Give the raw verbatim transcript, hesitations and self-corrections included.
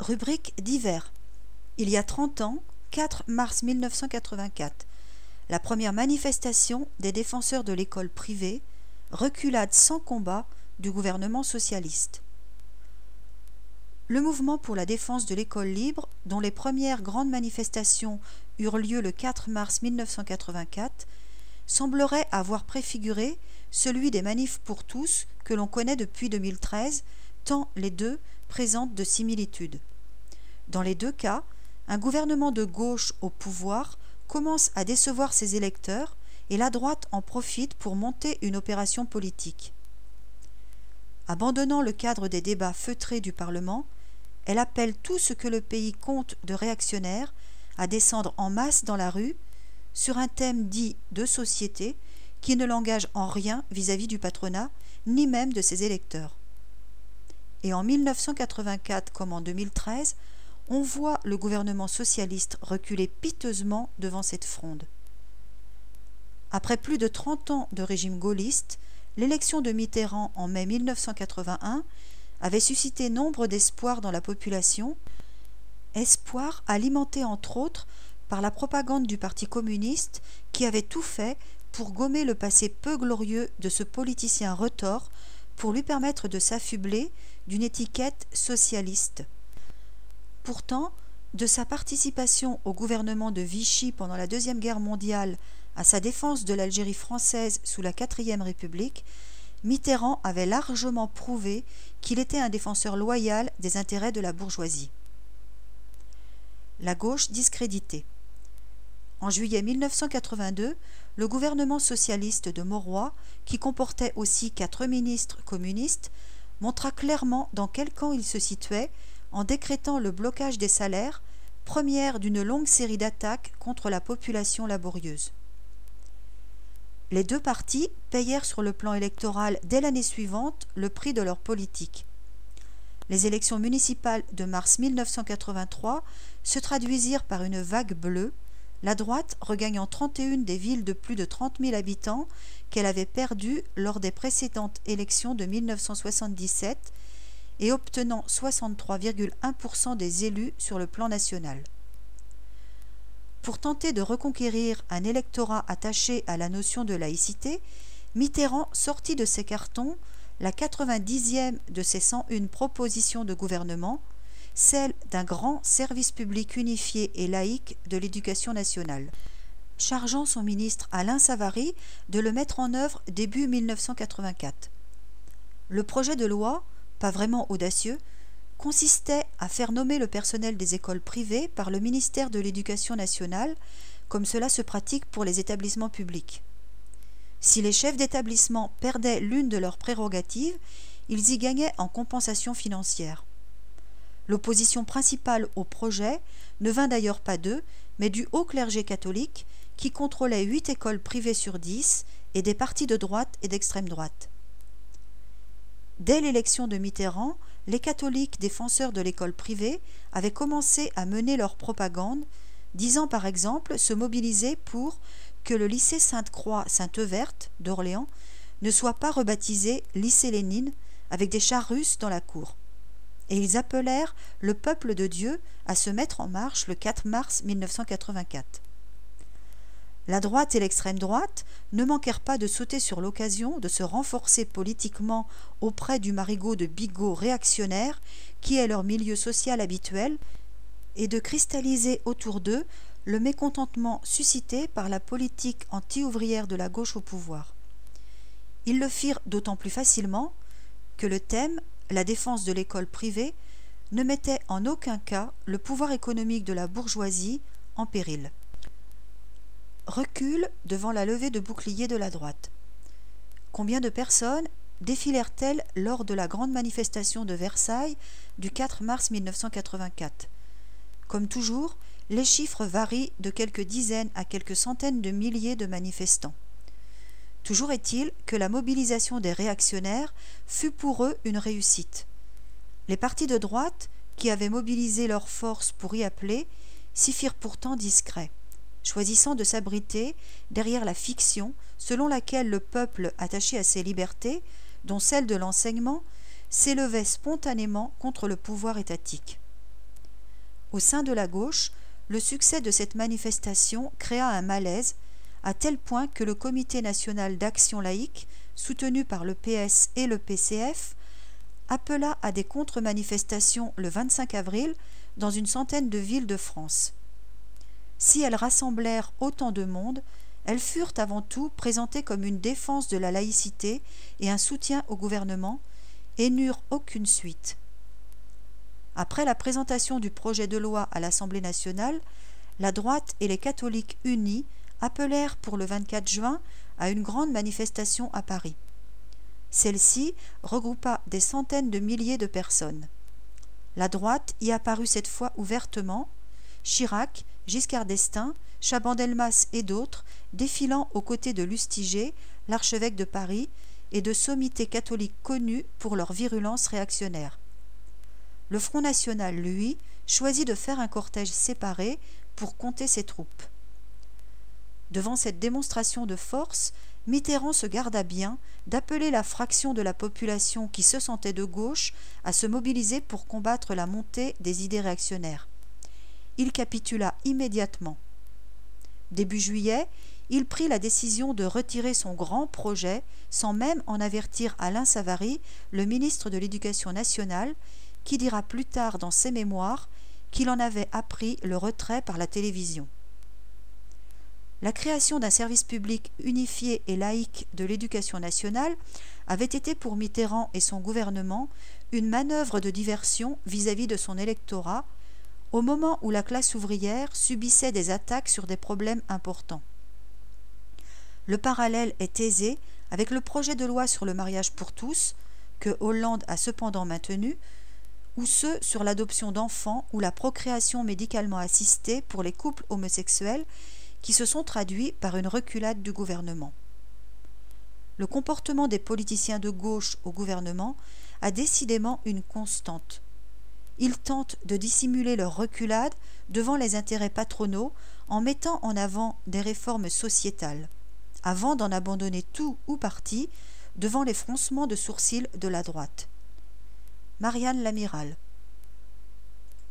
Rubrique divers. Il y a trente ans, quatre mars mille neuf cent quatre-vingt-quatre, la première manifestation des défenseurs de l'école privée, reculade sans combat du gouvernement socialiste. Le mouvement pour la défense de l'école libre, dont les premières grandes manifestations eurent lieu le quatre mars mille neuf cent quatre-vingt-quatre, semblerait avoir préfiguré celui des manifs pour tous que l'on connaît depuis deux mille treize, tant les deux présentent de similitudes. Dans les deux cas, un gouvernement de gauche au pouvoir commence à décevoir ses électeurs et la droite en profite pour monter une opération politique. Abandonnant le cadre des débats feutrés du Parlement, elle appelle tout ce que le pays compte de réactionnaires à descendre en masse dans la rue sur un thème dit de société qui ne l'engage en rien vis-à-vis du patronat, ni même de ses électeurs. Et en mille neuf cent quatre-vingt-quatre comme en deux mille treize, on voit le gouvernement socialiste reculer piteusement devant cette fronde. Après plus de trente ans de régime gaulliste, l'élection de Mitterrand en mai mille neuf cent quatre-vingt-un avait suscité nombre d'espoirs dans la population, espoirs alimentés entre autres par la propagande du Parti communiste qui avait tout fait pour gommer le passé peu glorieux de ce politicien retors pour lui permettre de s'affubler d'une étiquette socialiste. Pourtant, de sa participation au gouvernement de Vichy pendant la Deuxième Guerre mondiale à sa défense de l'Algérie française sous la Quatrième République, Mitterrand avait largement prouvé qu'il était un défenseur loyal des intérêts de la bourgeoisie. La gauche discréditée. En juillet mille neuf cent quatre-vingt-deux, le gouvernement socialiste de Mauroy, qui comportait aussi quatre ministres communistes, montra clairement dans quel camp il se situait en décrétant le blocage des salaires, première d'une longue série d'attaques contre la population laborieuse. Les deux partis payèrent sur le plan électoral dès l'année suivante le prix de leur politique. Les élections municipales de mars mille neuf cent quatre-vingt-trois se traduisirent par une vague bleue, la droite regagnant trente et une des villes de plus de trente mille habitants qu'elle avait perdues lors des précédentes élections de mille neuf cent soixante-dix-sept et obtenant soixante-trois virgule un pour cent des élus sur le plan national. Pour tenter de reconquérir un électorat attaché à la notion de laïcité, Mitterrand sortit de ses cartons la quatre-vingt-dixième de ses cent une propositions de gouvernement, celle d'un grand service public unifié et laïque de l'éducation nationale, chargeant son ministre Alain Savary de le mettre en œuvre début mille neuf cent quatre-vingt-quatre. Le projet de loi, pas vraiment audacieux, consistait à faire nommer le personnel des écoles privées par le ministère de l'Éducation nationale, comme cela se pratique pour les établissements publics. Si les chefs d'établissement perdaient l'une de leurs prérogatives, ils y gagnaient en compensation financière. L'opposition principale au projet ne vint d'ailleurs pas d'eux, mais du haut clergé catholique qui contrôlait huit écoles privées sur dix et des partis de droite et d'extrême droite. Dès l'élection de Mitterrand, les catholiques défenseurs de l'école privée avaient commencé à mener leur propagande, disant par exemple se mobiliser pour que le lycée Sainte-Croix Sainte-Euverte d'Orléans ne soit pas rebaptisé lycée Lénine avec des chars russes dans la cour. Et ils appelèrent le peuple de Dieu à se mettre en marche le quatre mars mille neuf cent quatre-vingt-quatre. La droite et l'extrême droite ne manquèrent pas de sauter sur l'occasion de se renforcer politiquement auprès du marigot de bigots réactionnaires qui est leur milieu social habituel et de cristalliser autour d'eux le mécontentement suscité par la politique anti-ouvrière de la gauche au pouvoir. Ils le firent d'autant plus facilement que le thème, la défense de l'école privée, ne mettait en aucun cas le pouvoir économique de la bourgeoisie en péril. Recul devant la levée de boucliers de la droite. Combien de personnes défilèrent-elles lors de la grande manifestation de Versailles du quatre mars mille neuf cent quatre-vingt-quatre ? Comme toujours, les chiffres varient de quelques dizaines à quelques centaines de milliers de manifestants. Toujours est-il que la mobilisation des réactionnaires fut pour eux une réussite. Les partis de droite, qui avaient mobilisé leurs forces pour y appeler, s'y firent pourtant discrets, choisissant de s'abriter derrière la fiction selon laquelle le peuple attaché à ses libertés, dont celle de l'enseignement, s'élevait spontanément contre le pouvoir étatique. Au sein de la gauche, le succès de cette manifestation créa un malaise, à tel point que le Comité national d'action laïque, soutenu par le P S et le P C F, appela à des contre-manifestations le vingt-cinq avril dans une centaine de villes de France. Si elles rassemblèrent autant de monde, elles furent avant tout présentées comme une défense de la laïcité et un soutien au gouvernement, et n'eurent aucune suite. Après la présentation du projet de loi à l'Assemblée nationale, la droite et les catholiques unis appelèrent pour le vingt-quatre juin à une grande manifestation à Paris. Celle-ci regroupa des centaines de milliers de personnes. La droite y apparut cette fois ouvertement, Chirac, Giscard d'Estaing, Chaban-Delmas et d'autres défilant aux côtés de Lustiger, l'archevêque de Paris, et de sommités catholiques connues pour leur virulence réactionnaire. Le Front national, lui, choisit de faire un cortège séparé pour compter ses troupes. Devant cette démonstration de force, Mitterrand se garda bien d'appeler la fraction de la population qui se sentait de gauche à se mobiliser pour combattre la montée des idées réactionnaires. Il capitula immédiatement. Début juillet, il prit la décision de retirer son grand projet sans même en avertir Alain Savary, le ministre de l'Éducation nationale, qui dira plus tard dans ses mémoires qu'il en avait appris le retrait par la télévision. La création d'un service public unifié et laïque de l'éducation nationale avait été pour Mitterrand et son gouvernement une manœuvre de diversion vis-à-vis de son électorat, au moment où la classe ouvrière subissait des attaques sur des problèmes importants. Le parallèle est aisé avec le projet de loi sur le mariage pour tous, que Hollande a cependant maintenu, ou ceux sur l'adoption d'enfants ou la procréation médicalement assistée pour les couples homosexuels, qui se sont traduits par une reculade du gouvernement. Le comportement des politiciens de gauche au gouvernement a décidément une constante. Ils tentent de dissimuler leur reculade devant les intérêts patronaux en mettant en avant des réformes sociétales, avant d'en abandonner tout ou partie devant les froncements de sourcils de la droite. Marianne Lamiral.